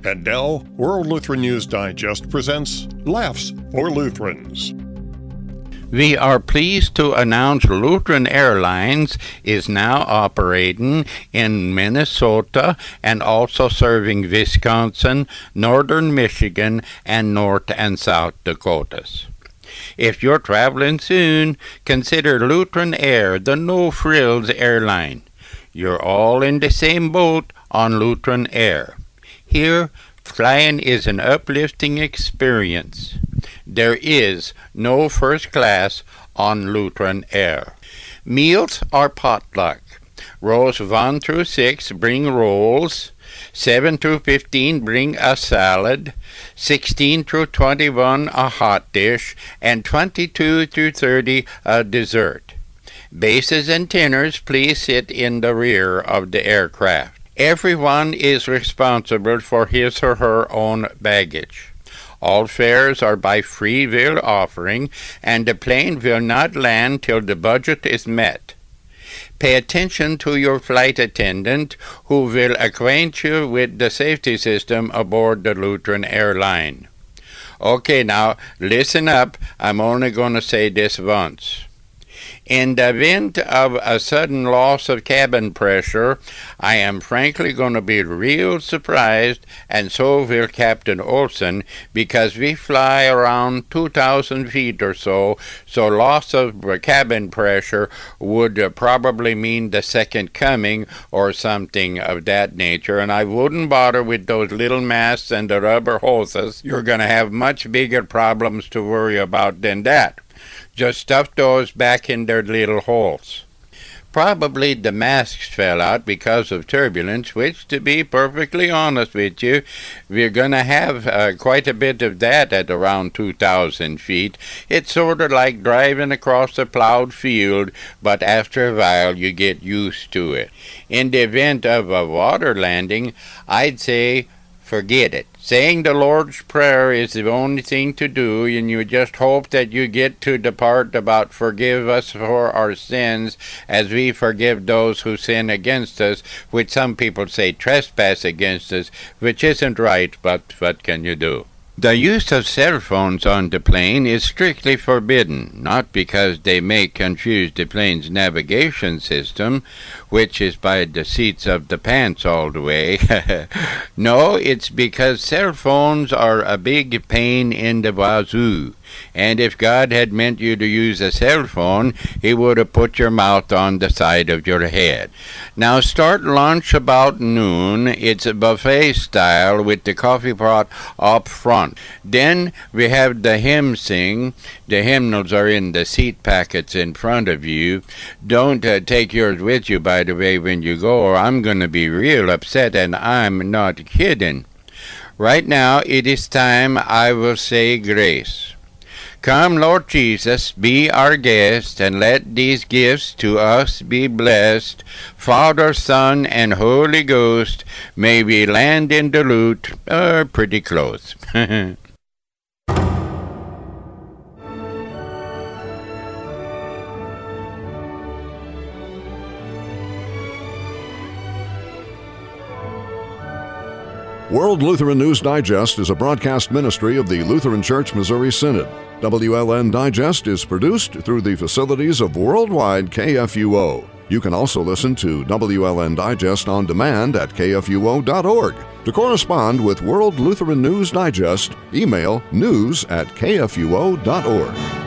And now, World Lutheran News Digest presents Laughs for Lutherans. We are pleased to announce Lutheran Airlines is now operating in Minnesota and also serving Wisconsin, northern Michigan, and North and South Dakotas. If you're traveling soon, consider Lutheran Air the no-frills airline. You're all in the same boat on Lutheran Air. Here, flying is an uplifting experience. There is no first class on Lutheran Air. Meals are potluck. Rows 1 through 6 bring rolls. 7 through 15 bring a salad. 16 through 21 a hot dish. And 22 through 30 a dessert. Bases and tinners please sit in the rear of the aircraft. Everyone is responsible for his or her own baggage. All fares are by free will offering, and the plane will not land till the budget is met. Pay attention to your flight attendant, who will acquaint you with the safety system aboard the Lutheran airline. Okay, now, listen up. I'm only going to say this once. In the event of a sudden loss of cabin pressure, I am frankly going to be real surprised, and so will Captain Olson, because we fly around 2,000 feet or so loss of cabin pressure would probably mean the second coming or something of that nature, and I wouldn't bother with those little masks and the rubber hoses. You're going to have much bigger problems to worry about than that. Just stuff those back in their little holes. Probably the masks fell out because of turbulence, which, to be perfectly honest with you, we're going to have quite a bit of that at around 2,000 feet. It's sort of like driving across a plowed field, but after a while you get used to it. In the event of a water landing, I'd say forget it. Saying the Lord's Prayer is the only thing to do, and you just hope that you get to the part about forgive us for our sins as we forgive those who sin against us, which some people say trespass against us, which isn't right, but what can you do? The use of cell phones on the plane is strictly forbidden, not because they may confuse the plane's navigation system, which is by the seats of the pants all the way. No, it's because cell phones are a big pain in the wazoo. And if God had meant you to use a cell phone, He would have put your mouth on the side of your head. Now start lunch about noon. It's a buffet style with the coffee pot up front. Then we have the hymn sing. The hymnals are in the seat packets in front of you. Don't take yours with you, by the way, when you go, or I'm going to be real upset, and I'm not kidding. Right now it is time I will say grace. Come, Lord Jesus, be our guest, and let these gifts to us be blessed. Father, Son, and Holy Ghost, may we land in Duluth, pretty close. World Lutheran News Digest is a broadcast ministry of the Lutheran Church Missouri Synod. WLN Digest is produced through the facilities of Worldwide KFUO. You can also listen to WLN Digest on demand at kfuo.org. To correspond with World Lutheran News Digest, email news@kfuo.org.